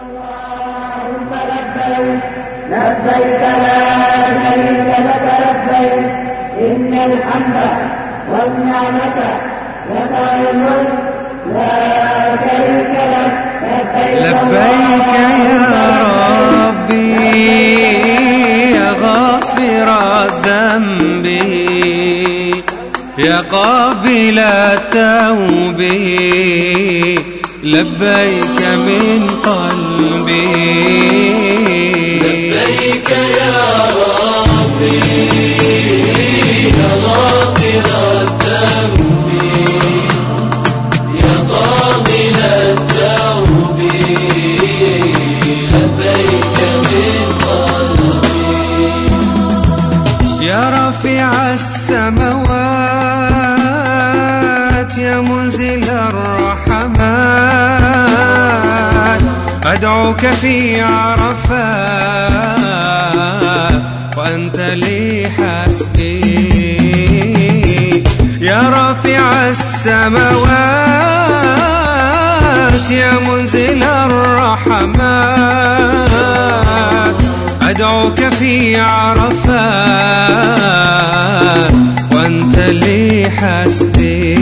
اللهم لبيك لبيك لا شريك لك لبيك إن الحمد والنعمة لك الملك لا شريك لك لبيك يا ربي يا غافر الذنب يا قابل التوب لبيك من قلبي لبيك يا ربي يا غافر الذنب يا قابل التوب لبيك من قلبي يا رافع السماوات يا منزل الرحمات أدعوك في عرفات وأنت لي حسبي يا رافع السماوات يا منزل الرحمات أدعوك في عرفات وأنت لي حسبي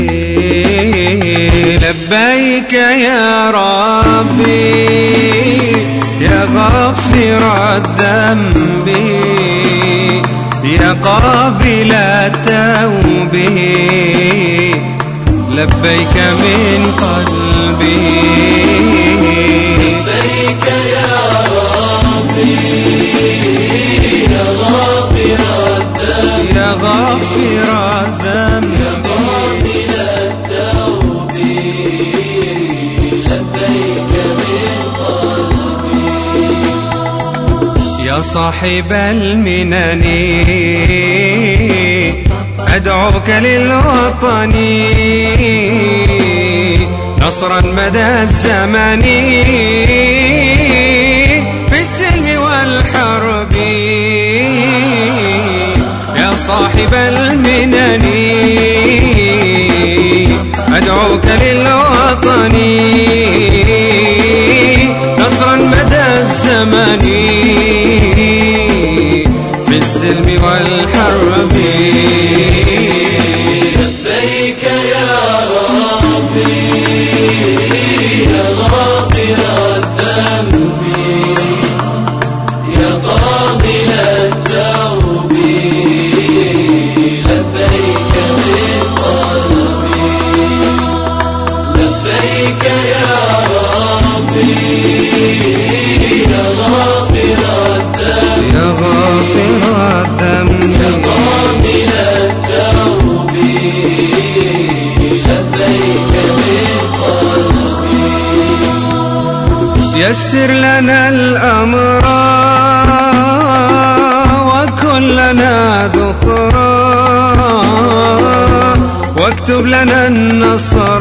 لبيك يا ربي يا غافر الذنب يا قابل التوب لبيك من قلبي لبيك يا ربي يا غافر الذنب يا غافر الذنب يا قابل التوب لبيك من قلبي يا صاحب المنن أدعوك للوطن نصرا مدى الزمن في السلم والحرب يا صاحب المنن أدعوك للوطن نصرا مدى الزمن في السلم والحرب لبيك يا ربي يا غافر الذنب يا قابل التوب لبيك من قلبي لبيك يا ربي يا غافر الذنب يا غافر الذنب يا قابل التوب لبيك من قلبي يسر لنا الأمر وكن لنا ذخرا واكتب لنا النصر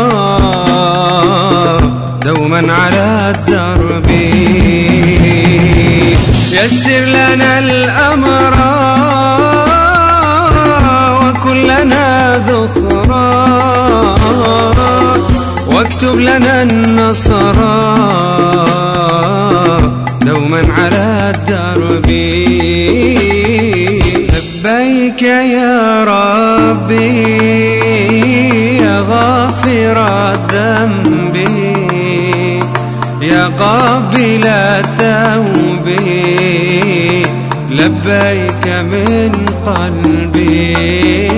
دوما على الدرب يسر لنا الأمر وكن لنا ذخرا واكتب لنا النصر دوما على الدرب لبيك يا ربي يا غافر الذنب يا قابل التوب لبيك من قلبي